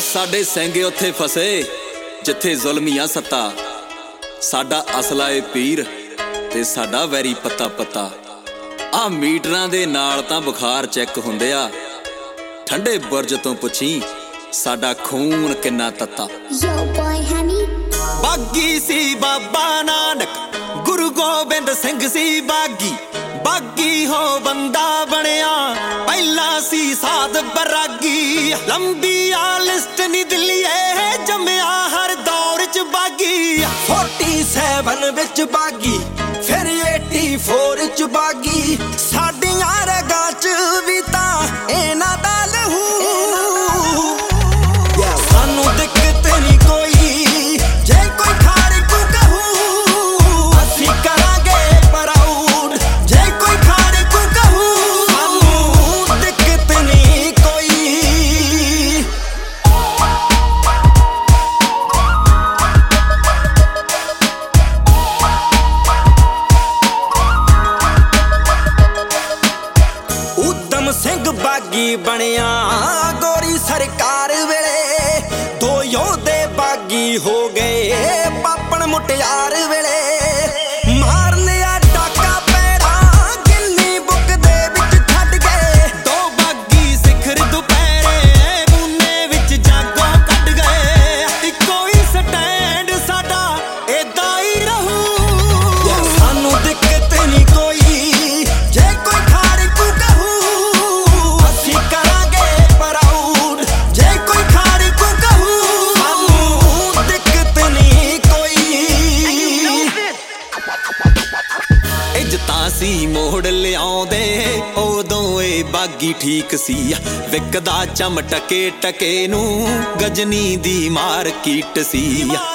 साडे सेंगे उत्थे फसे जिथे जुल्मियां सत्ता, साडा असला ए पीर ते साडा वैरी पत्ता पत्ता। आ मीटरां दे नाल तां बुखार चैक हुंदे आ, ठंडे बुरज तों पुछी साडा खून किन्ना तत्ता। बागी सी बाबा नानक, गुरु गोबिंद सिंह सी बागी, बागी हो बंदा बनिया पहला सी साध बरागी। लंबी आ लिस्ट नी दिलिए जम्मिया हर दौर च बागी। 47 विच बागी, फिर 84 च बागी। साडियां रगां च भी तां इन्हां दा लहू। सानू दिक्कत नहीं कोई जे कोई खाड़ को कहू। असी करांगे प्राउड जे कोई खाड़ को कहू। सानू दिक्कत नहीं कोई। उधम सिंह बागी बनिया गोरी सरकार वेले। दो योधे बागी हो गए पापन मुटियार वेले। मार लिया डाका पैड़ा गिल्ली बुक दे विच छड्ड गए। दो बागी सिखर दुपहरे बूने विच जागों कढ गए। इक्को ही स्टैंड साडा एदां ही रहू। सानू दिक्कत नहीं कोई जे कोई खाड़ को कहू। असी करांगे प्राउड जे कोई खाड़ को कहू। सानू दिक्कत नहीं कोई। इज्जतां सी मोड़ लिआउंदे उदों ए बागी ठीक सी। विकदा चम टके टके नूं गजनी दी मार्केट सी।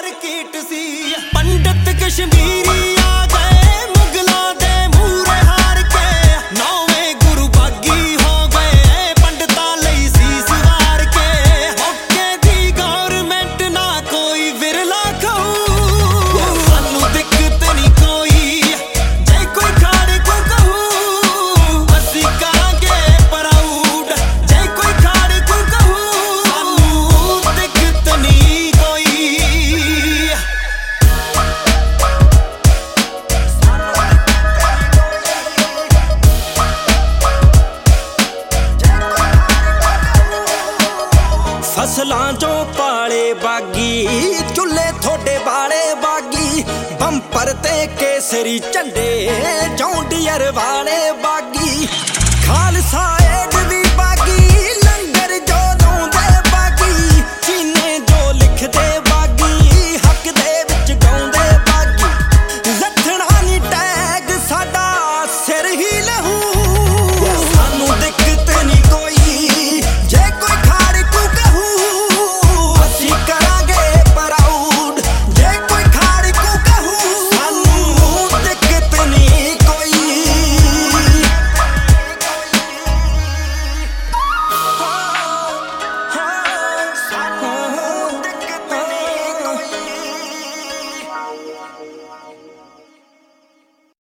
पंडित कश्मीरी आ गए मुगलां दे मूरे हार के। नौवें गुरु बागी हो गए पंडितां लई सीस वार के। मौके दी गौरमेंट ना कोई विरला खाऊ। सानू दिक्कत नहीं कोई जे कोई खाड़ को कहू। असी करांगे प्राउड जे कोई खाड़ को कहू। सानू दिक्कत नहीं कोई। फसलां चों पाले बागी, चुल्हे थोड़े बाले बागी। बंपर ते केसरी झंडे जौं डियर वाले बागी।